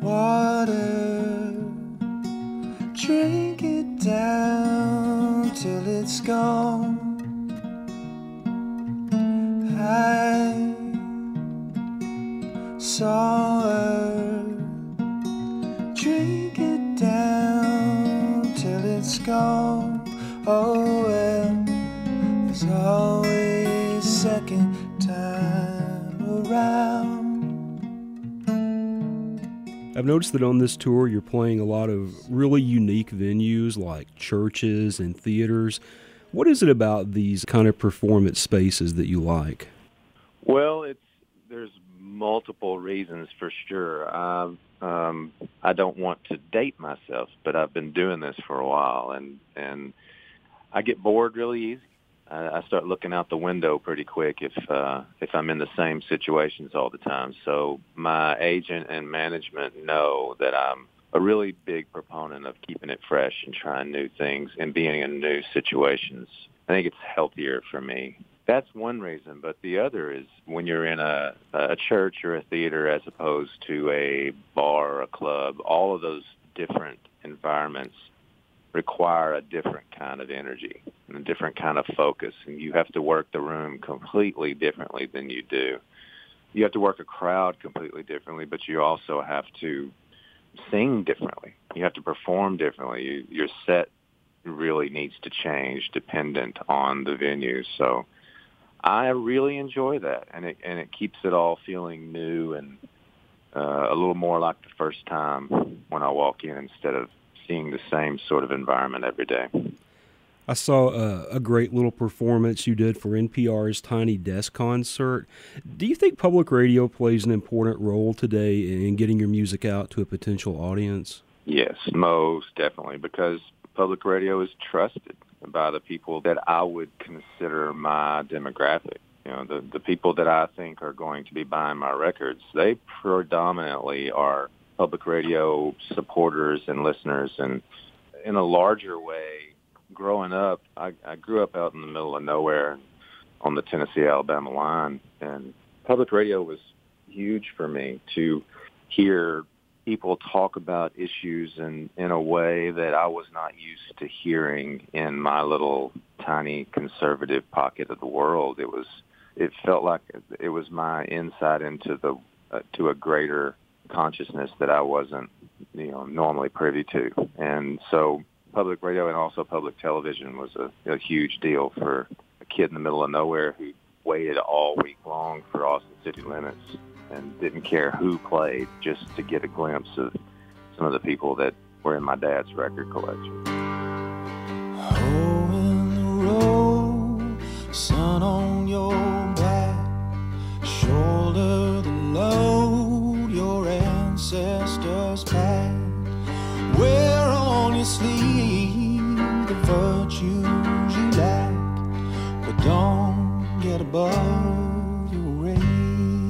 water, drink it down till it's gone. I saw her, drink it down till it's gone. Oh well, there's always second time around. I've noticed that on this tour you're playing a lot of really unique venues like churches and theaters. What is it about these kind of performance spaces that you like? Well, there's multiple reasons for sure. I don't want to date myself, but I've been doing this for a while, and I get bored really easy. I start looking out the window pretty quick if I'm in the same situations all the time. So my agent and management know that I'm a really big proponent of keeping it fresh and trying new things and being in new situations. I think it's healthier for me. That's one reason, but the other is when you're in a church or a theater as opposed to a bar or a club, all of those different environments require a different kind of energy and a different kind of focus, and you have to work the room completely differently than you do. You have to work a crowd completely differently, but you also have to sing differently. You have to perform differently. Your set really needs to change dependent on the venue. So I really enjoy that, and it keeps it all feeling new and a little more like the first time when I walk in instead of seeing the same sort of environment every day. I saw a great little performance you did for NPR's Tiny Desk concert. Do you think public radio plays an important role today in getting your music out to a potential audience? Yes, most definitely, because public radio is trusted by the people that I would consider my demographic. You know, the people that I think are going to be buying my records, they predominantly are public radio supporters and listeners. And in a larger way, growing up, I grew up out in the middle of nowhere on the Tennessee-Alabama line, and public radio was huge for me to hear people talk about issues in a way that I was not used to hearing in my little tiny conservative pocket of the world. It felt like it was my insight into to a greater consciousness that I wasn't, normally privy to. And so public radio and also public television was a huge deal for a kid in the middle of nowhere who waited all week long for Austin City Limits and didn't care who played just to get a glimpse of some of the people that were in my dad's record collection. Hole in the road, sun on your back, shoulder the load your ancestors packed. Wear on your sleeve the virtues you lack, but don't get above your raising.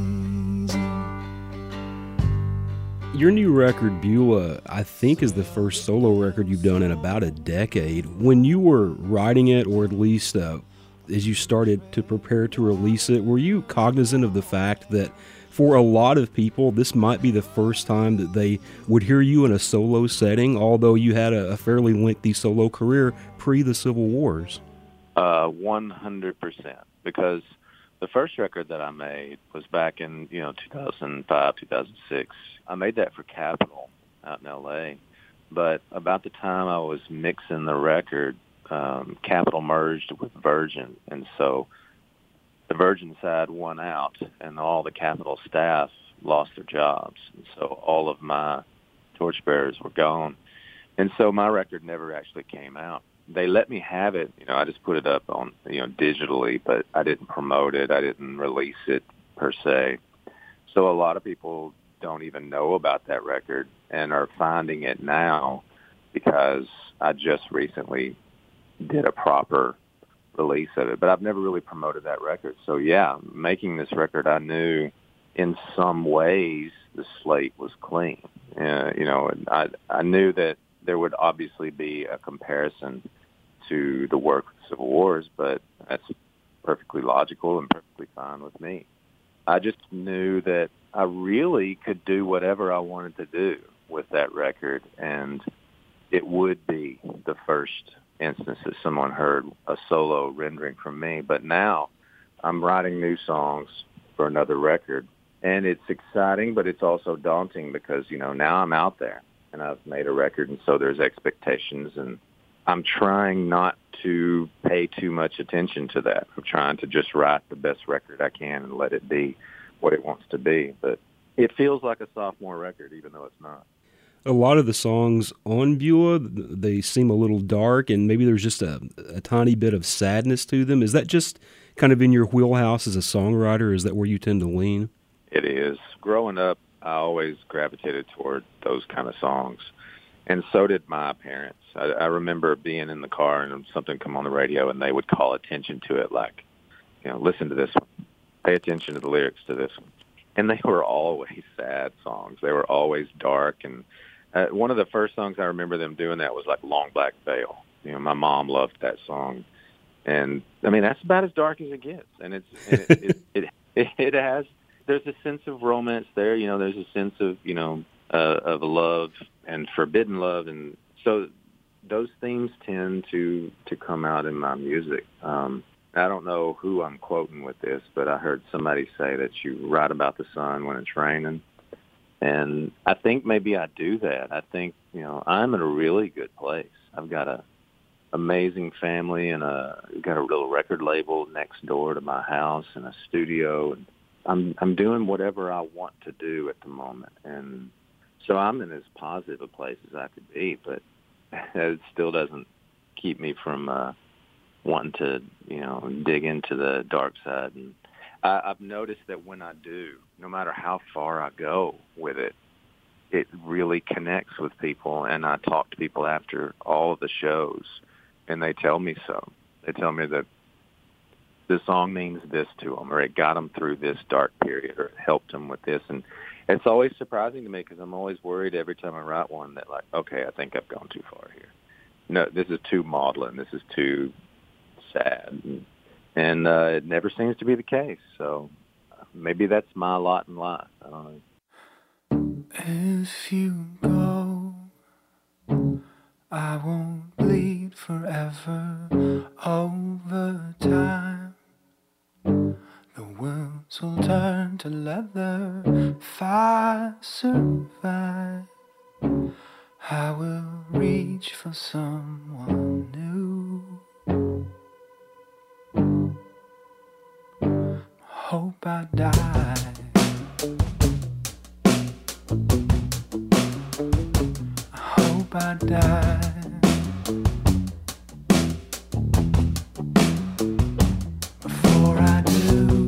Your new record, Beulah, I think is the first solo record you've done in about a decade. When you were writing it, or at least as you started to prepare to release it, were you cognizant of the fact that for a lot of people, this might be the first time that they would hear you in a solo setting, although you had a fairly lengthy solo career pre the Civil Wars? 100%, because the first record that I made was back in 2005, 2006. I made that for Capitol out in L.A., but about the time I was mixing the record, Capitol merged with Virgin, and so the Virgin side won out, and all the Capitol staff lost their jobs, and so all of my torchbearers were gone, and so my record never actually came out. They let me have it. I just put it up on, digitally, but I didn't promote it. I didn't release it per se. So a lot of people don't even know about that record and are finding it now because I just recently did a proper release of it. But I've never really promoted that record. So, yeah, making this record, I knew in some ways the slate was clean. I knew that there would obviously be a comparison to the work of Civil Wars, but that's perfectly logical and perfectly fine with me. I just knew that I really could do whatever I wanted to do with that record, and it would be the first instance that someone heard a solo rendering from me. But now I'm writing new songs for another record, and it's exciting, but it's also daunting because, now I'm out there and I've made a record, and so there's expectations, and I'm trying not to pay too much attention to that. I'm trying to just write the best record I can and let it be what it wants to be. But it feels like a sophomore record, even though it's not. A lot of the songs on Beulah, they seem a little dark, and maybe there's just a tiny bit of sadness to them. Is that just kind of in your wheelhouse as a songwriter? Is that where you tend to lean? It is. Growing up, I always gravitated toward those kind of songs, and so did my parents. I remember being in the car and something come on the radio, and they would call attention to it, like, listen to this one. Pay attention to the lyrics to this one. And they were always sad songs. They were always dark, and one of the first songs I remember them doing that was like Long Black Veil. My mom loved that song. And I mean, that's about as dark as it gets. And it has, there's a sense of romance there. There's a sense of, of love and forbidden love. And so those themes tend to come out in my music. I don't know who I'm quoting with this, but I heard somebody say that you write about the sun when it's raining. And I think maybe I do that. I think, I'm in a really good place. I've got a amazing family and got a little record label next door to my house and a studio. And I'm doing whatever I want to do at the moment. And so I'm in as positive a place as I could be, but it still doesn't keep me from wanting to, dig into the dark side. And I've noticed that when I do, no matter how far I go with it, it really connects with people. And I talk to people after all of the shows, and they tell me so. They tell me that the song means this to them, or it got them through this dark period, or it helped them with this. And it's always surprising to me because I'm always worried every time I write one that, like, okay, I think I've gone too far here. No, this is too maudlin. This is too sad. And it never seems to be the case. So maybe that's my lot in life. I don't know. If you go, I won't bleed forever. Over time, the wounds will turn to leather. If I survive, I will reach for someone new. Hope I die. I hope I die. Before I do.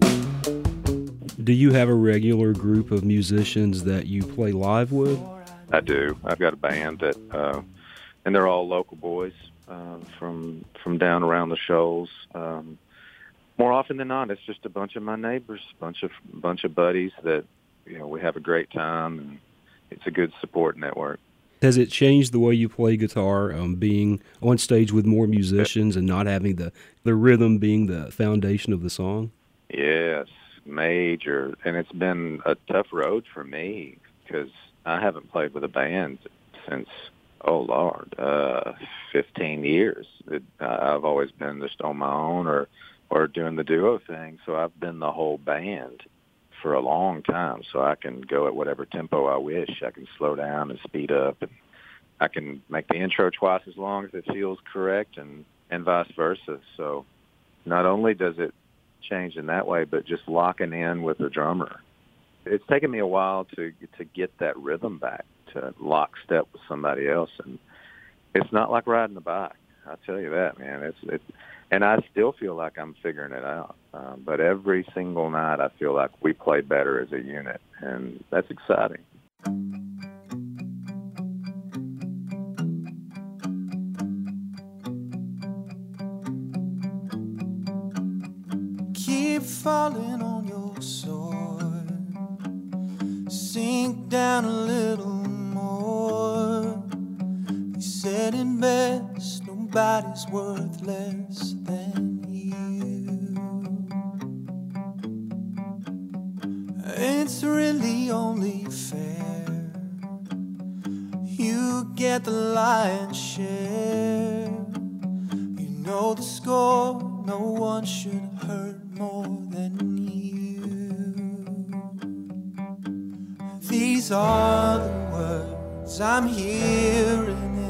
Do you have a regular group of musicians that you play live with? I do. I've got a band that, and they're all local boys from down around the Shoals. More often than not, it's just a bunch of my neighbors, bunch of buddies that we have a great time, and it's a good support network. Has it changed the way you play guitar, being on stage with more musicians and not having the rhythm being the foundation of the song? Yes, major, and it's been a tough road for me because I haven't played with a band since, 15 years. I've always been just on my own or doing the duo thing, so I've been the whole band for a long time, so I can go at whatever tempo I wish. I can slow down and speed up, and I can make the intro twice as long as it feels correct, and vice versa. So not only does it change in that way, but just locking in with the drummer. It's taken me a while to get that rhythm back, to lock step with somebody else, and it's not like riding a bike. I'll tell you that, man. And I still feel like I'm figuring it out. But every single night I feel like we play better as a unit, and that's exciting. Keep falling on your sword. Sink down a little more. You said it best, nobody's worth less than you. only fair. You get the lion's share. You know the score, no one should hurt more than you. These are the words I'm hearing